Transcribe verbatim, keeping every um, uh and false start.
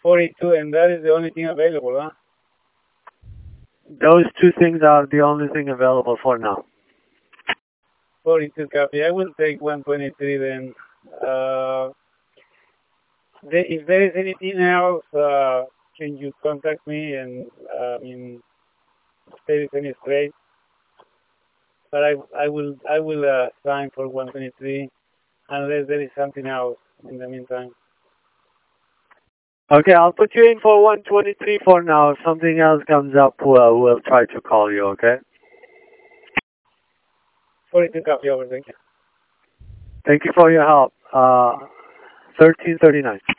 forty-two, and that is the only thing available, huh? Those two things are the only thing available for now. forty-two copy. I will take one twenty-three then. Uh, the, if there is anything else, uh, can you contact me and, uh, I mean, if there is any trade? But I, I will, I will uh, sign for one twenty-three unless there is something else in the meantime. Okay, I'll put you in for one twenty-three for now. If something else comes up, we'll, we'll try to call you, okay? forty-two copy over, thank you. Thank you for your help. Uh, thirteen thirty-nine.